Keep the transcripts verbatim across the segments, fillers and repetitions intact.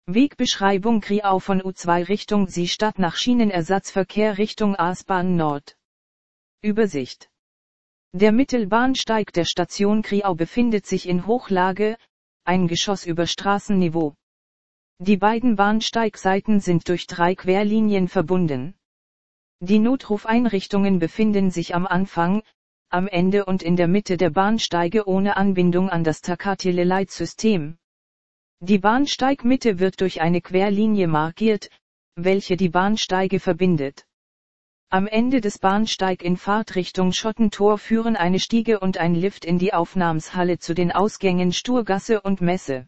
Wegbeschreibung Kriau von U zwei Richtung Seestadt nach Schienenersatzverkehr Richtung A-Bahn Nord. Übersicht. Der Mittelbahnsteig der Station Kriau befindet sich in Hochlage, ein Geschoss über Straßenniveau. Die beiden Bahnsteigseiten sind durch drei Querlinien verbunden. Die Notrufeinrichtungen befinden sich am Anfang, am Ende und in der Mitte der Bahnsteige ohne Anbindung an das Takatele-Leitsystem. Die Bahnsteigmitte wird durch eine Querlinie markiert, welche die Bahnsteige verbindet. Am Ende des Bahnsteig in Fahrtrichtung Schottentor führen eine Stiege und ein Lift in die Aufnahmshalle zu den Ausgängen Sturgasse und Messe.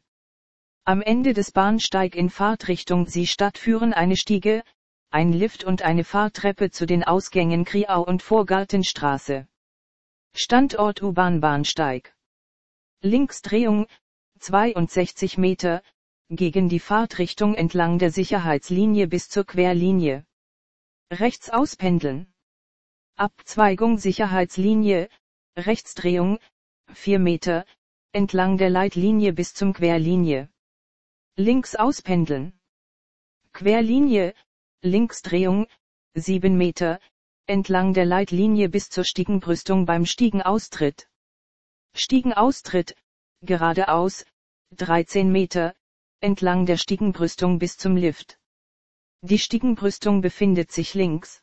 Am Ende des Bahnsteig in Fahrtrichtung Seestadt führen eine Stiege, ein Lift und eine Fahrtreppe zu den Ausgängen Kriau und Vorgartenstraße. Standort U-Bahn-Bahnsteig. Linksdrehung, zweiundsechzig Meter, gegen die Fahrtrichtung entlang der Sicherheitslinie bis zur Querlinie. Rechts auspendeln. Abzweigung Sicherheitslinie, Rechtsdrehung, vier Meter, entlang der Leitlinie bis zum Querlinie. Links auspendeln. Querlinie, Linksdrehung, sieben Meter, entlang der Leitlinie bis zur Stiegenbrüstung beim Stiegenaustritt. Stiegenaustritt, geradeaus, dreizehn Meter, entlang der Stiegenbrüstung bis zum Lift. Die Stiegenbrüstung befindet sich links.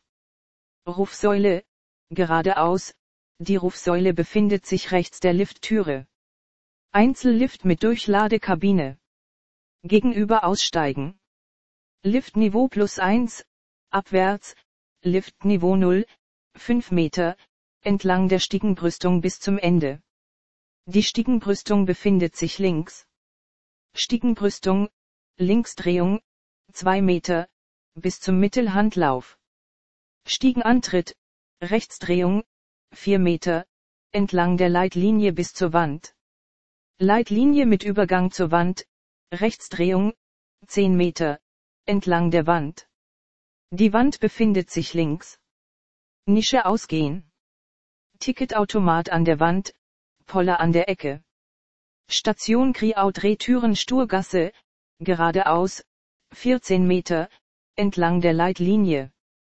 Rufsäule, geradeaus, die Rufsäule befindet sich rechts der Lifttüre. Einzellift mit Durchladekabine. Gegenüber aussteigen. Liftniveau plus eins, abwärts, Liftniveau null, fünf Meter, entlang der Stiegenbrüstung bis zum Ende. Die Stiegenbrüstung befindet sich links. Stiegenbrüstung, Linksdrehung, zwei Meter, bis zum Mittelhandlauf. Stiegenantritt, Rechtsdrehung, vier Meter, entlang der Leitlinie bis zur Wand. Leitlinie mit Übergang zur Wand, Rechtsdrehung, zehn Meter, entlang der Wand. Die Wand befindet sich links. Nische ausgehen. Ticketautomat an der Wand, Poller an der Ecke. Station Kriau Drehtüren Sturgasse, geradeaus, vierzehn Meter, entlang der Leitlinie.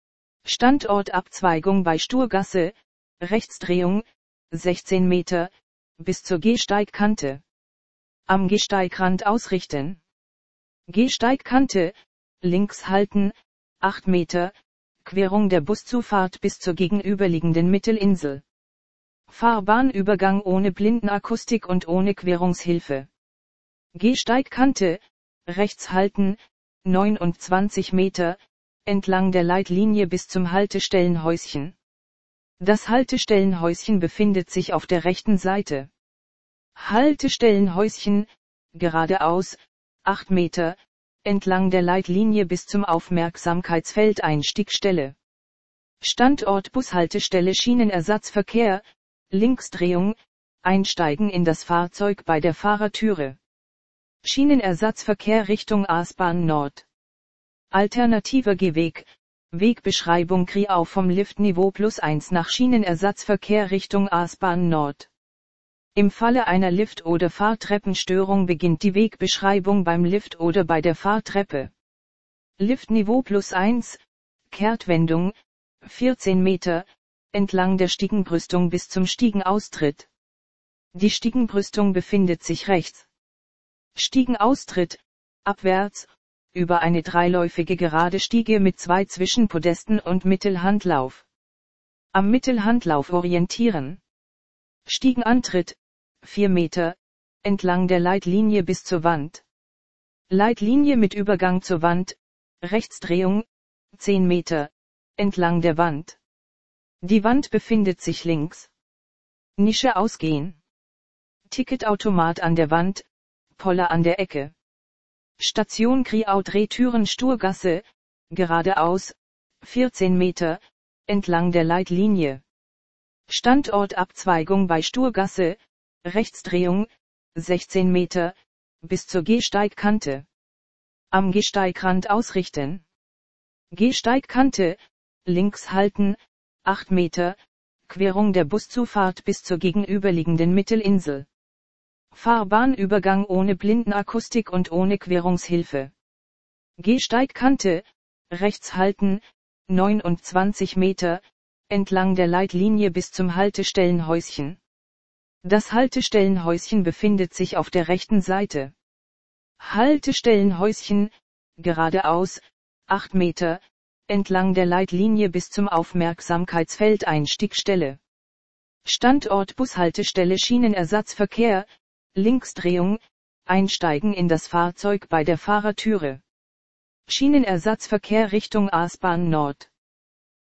Standort Abzweigung bei Sturgasse, Rechtsdrehung, sechzehn Meter, bis zur Gehsteigkante. Am Gehsteigrand ausrichten. Gehsteigkante, links halten, acht Meter, Querung der Buszufahrt bis zur gegenüberliegenden Mittelinsel. Fahrbahnübergang ohne Blindenakustik und ohne Querungshilfe. Gehsteigkante, rechts halten, neunundzwanzig Meter, entlang der Leitlinie bis zum Haltestellenhäuschen. Das Haltestellenhäuschen befindet sich auf der rechten Seite. Haltestellenhäuschen, geradeaus, acht Meter, entlang der Leitlinie bis zum Aufmerksamkeitsfeld Einstiegstelle. Standort Bushaltestelle Schienenersatzverkehr, Linksdrehung, einsteigen in das Fahrzeug bei der Fahrertüre. Schienenersatzverkehr Richtung A-Bahn Nord. Alternativer Gehweg, Wegbeschreibung Kriau vom Liftniveau plus eins nach Schienenersatzverkehr Richtung A-Bahn Nord. Im Falle einer Lift- oder Fahrtreppenstörung beginnt die Wegbeschreibung beim Lift oder bei der Fahrtreppe. Liftniveau plus eins, Kehrtwendung, vierzehn Meter, entlang der Stiegenbrüstung bis zum Stiegenaustritt. Die Stiegenbrüstung befindet sich rechts. Stiegenaustritt, abwärts, über eine dreiläufige gerade Stiege mit zwei Zwischenpodesten und Mittelhandlauf. Am Mittelhandlauf orientieren. Stiegenantritt, vier Meter, entlang der Leitlinie bis zur Wand. Leitlinie mit Übergang zur Wand, Rechtsdrehung, zehn Meter, entlang der Wand. Die Wand befindet sich links. Nische ausgehen. Ticketautomat an der Wand, Poller an der Ecke. Station Kriau Drehtüren Sturgasse, geradeaus, vierzehn Meter, entlang der Leitlinie. Standort Abzweigung bei Sturgasse, Rechtsdrehung, sechzehn Meter, bis zur Gehsteigkante. Am Gehsteigrand ausrichten. Gehsteigkante, links halten, acht Meter, Querung der Buszufahrt bis zur gegenüberliegenden Mittelinsel. Fahrbahnübergang ohne Blindenakustik und ohne Querungshilfe. Gehsteigkante, rechts halten, neunundzwanzig Meter, entlang der Leitlinie bis zum Haltestellenhäuschen. Das Haltestellenhäuschen befindet sich auf der rechten Seite. Haltestellenhäuschen, geradeaus, acht Meter, entlang der Leitlinie bis zum Aufmerksamkeitsfeld Einstiegstelle. Standort Bushaltestelle Schienenersatzverkehr, Linksdrehung, einsteigen in das Fahrzeug bei der Fahrertüre. Schienenersatzverkehr Richtung A-Bahn Nord.